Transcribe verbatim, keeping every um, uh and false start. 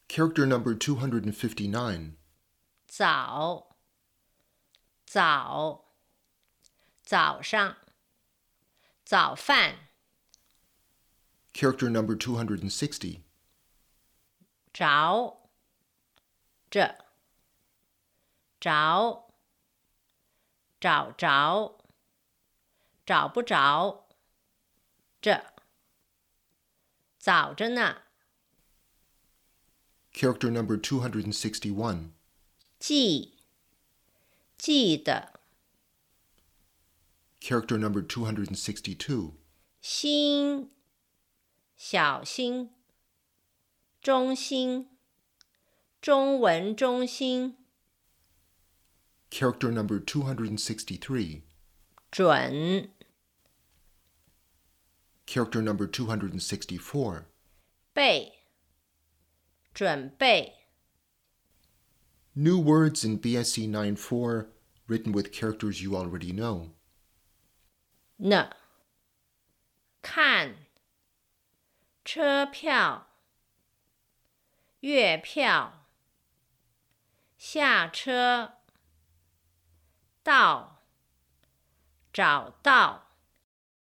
Character number two hundred fifty-nine. 早，早，早上，早饭。 Character number two hundred sixty. 着，着，着，找着，找不着，这，早着呢。 Character number two hundred sixty-one. 记，记得。 Character number two hundred sixty-two. 心，小心，中心，中文中心。 Character number two hundred sixty-three. 准， Character number two hundred sixty-four. 备，准备。 New words in B S C nine four written with characters you already know. 呢，看，车票，月票，下车，到，找到。